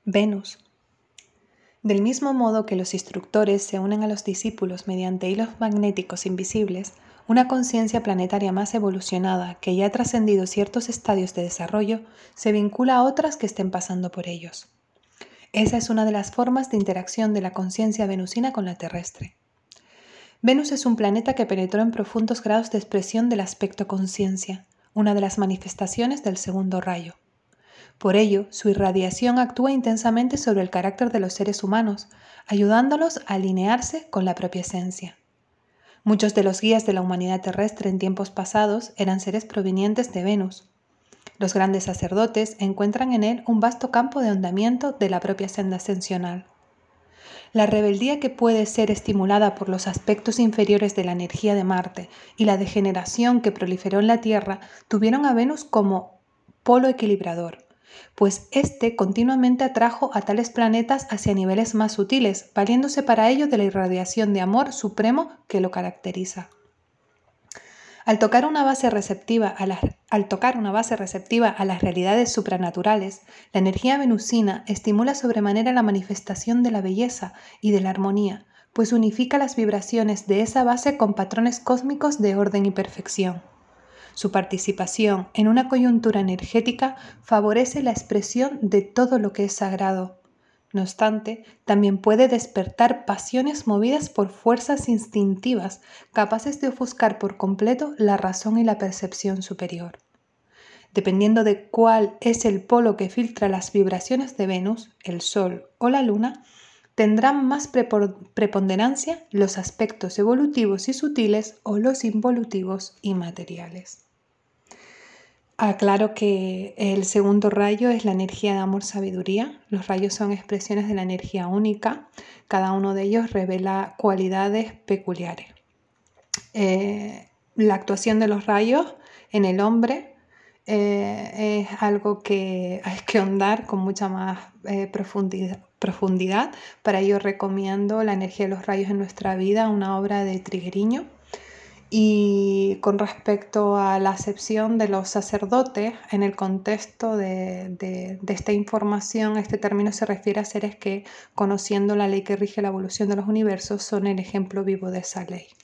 Venus. Del mismo modo que los instructores se unen a los discípulos mediante hilos magnéticos invisibles, una conciencia planetaria más evolucionada que ya ha trascendido ciertos estadios de desarrollo se vincula a otras que estén pasando por ellos. Esa es una de las formas de interacción de la conciencia venusina con la terrestre. Venus es un planeta que penetró en profundos grados de expresión del aspecto conciencia, una de las manifestaciones del segundo rayo. Por ello, su irradiación actúa intensamente sobre el carácter de los seres humanos, ayudándolos a alinearse con la propia esencia. Muchos de los guías de la humanidad terrestre en tiempos pasados eran seres provenientes de Venus. Los grandes sacerdotes encuentran en él un vasto campo de ahondamiento de la propia senda ascensional. La rebeldía que puede ser estimulada por los aspectos inferiores de la energía de Marte y la degeneración que proliferó en la Tierra tuvieron a Venus como polo equilibrador, pues éste continuamente atrajo a tales planetas hacia niveles más sutiles, valiéndose para ello de la irradiación de amor supremo que lo caracteriza. Al tocar una base receptiva a las realidades supranaturales, la energía venusina estimula sobremanera la manifestación de la belleza y de la armonía, pues unifica las vibraciones de esa base con patrones cósmicos de orden y perfección. Su participación en una coyuntura energética favorece la expresión de todo lo que es sagrado. No obstante, también puede despertar pasiones movidas por fuerzas instintivas, capaces de ofuscar por completo la razón y la percepción superior. Dependiendo de cuál es el polo que filtra las vibraciones de Venus, el Sol o la Luna, tendrán más preponderancia los aspectos evolutivos y sutiles o los involutivos y materiales. Aclaro que el segundo rayo es la energía de amor-sabiduría. Los rayos son expresiones de la energía única. Cada uno de ellos revela cualidades peculiares. La actuación de los rayos en el hombre es algo que hay que ahondar con mucha más profundidad. Para ello recomiendo La energía de los rayos en nuestra vida, una obra de Triguerio. Y con respecto a la acepción de los sacerdotes, en el contexto de esta información, este término se refiere a seres que, conociendo la ley que rige la evolución de los universos, son el ejemplo vivo de esa ley.